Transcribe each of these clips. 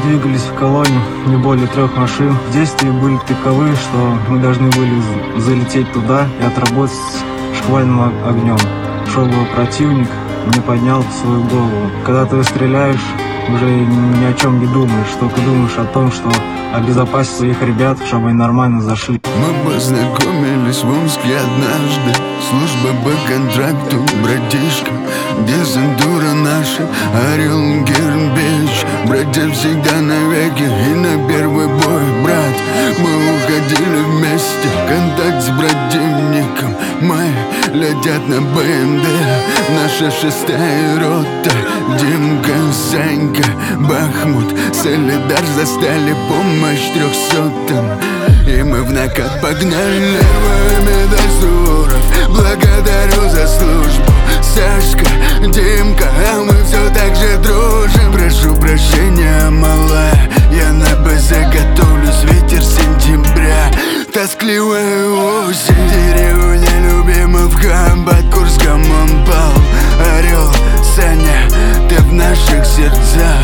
двигались в колонне не более 3 машин. Действия были таковы, что мы должны были залететь туда и отработать шквальным огнем. Шел его противник, не поднял свою голову. Когда ты стреляешь, уже ни о чем не думаешь, только думаешь о том, что обезопасить своих ребят, чтобы они нормально зашли. Мы познакомились в Омске однажды. Служба по контракту, братишка. Десантура наша, Орел, Гербеч. Братья всегда навеки и на первый бой, брат. Мы уходили вместе, контакт с противником. Мы летят на БМД, наша 6-я рота. Димка, Санька, Бахмут, Солидар застали помощь 300-м. И мы в накат погнали. Первая медаль Суров, благодарю за службу. Сашка, Димка, а мы все так же дружим. Прошу прощения, малая, я на БЗ готовлюсь, ветер сентября. Тоскливая осень, деревня Любимовка, под Курском он пал. Орел, Саня, ты в наших сердцах.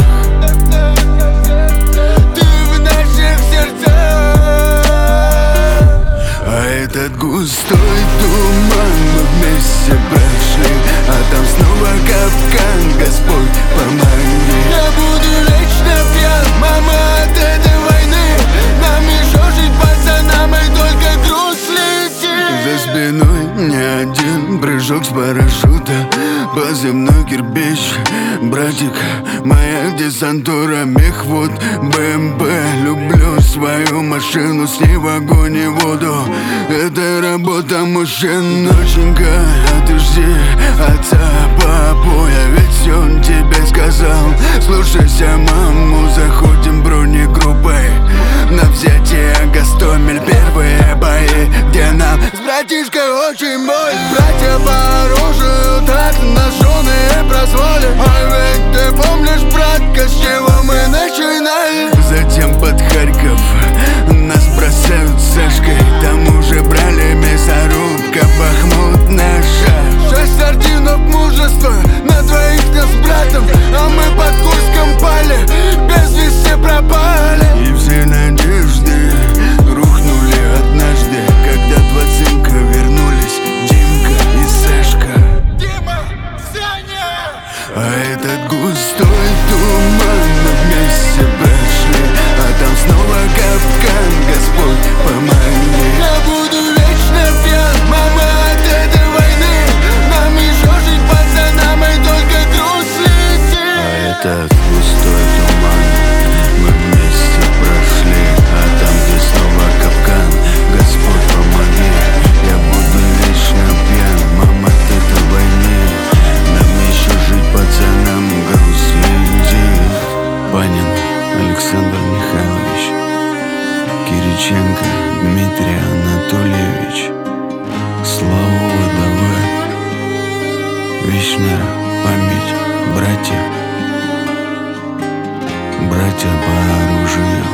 Этот густой туман мы вместе прошли, а там снова капкан, Господь помоги. Я буду вечно пьян, мама, от этой войны. Нам еще жить, пацанам, и только груз летит. За спиной не один прыжок с парашюта, позывной кирпич. Братик, моя десантура, мехвод, БМП. Люблю свою машину, с ней в огонь и воду. Это работа мужчин. Доченька, а ты жди отца, папу, я ведь он тебе сказал. Слушайся маму, заходим бронегруппой на взятие Гастомель. Первые бои, где нам с братишкой очень больно. Братья по оружию, так ноженые прозвали. А ведь ты помнишь, братка, с чего мы начинали? Затем под Харьков нас бросают с Сашкой. Там уже брали мясорубка, Бахмут наша. 6 орденов мужества на двоих нас с братом. А мы под Курском пали, без вести пропали. И все надежды рухнули однажды, когда 2 цинка вернулись, Димка и Сашка. Дима, Саня! А этот густой туман мы вместе прошли, а там снова капкан, Господь помоги. Я буду вечно пьян, мама, от этой войны. Нам еще жить, пацанам, и только груз летит. А этот густой туман мы вместе прошли, а там где снова капкан, Господь помоги. Я буду вечно пьян, мама, от этой войны. Нам еще жить, пацанам, груз летит. Панин Александр Михайлович, Кириченко Дмитрий Анатольевич, Слава давай. Вечная память, братья, братья по оружию.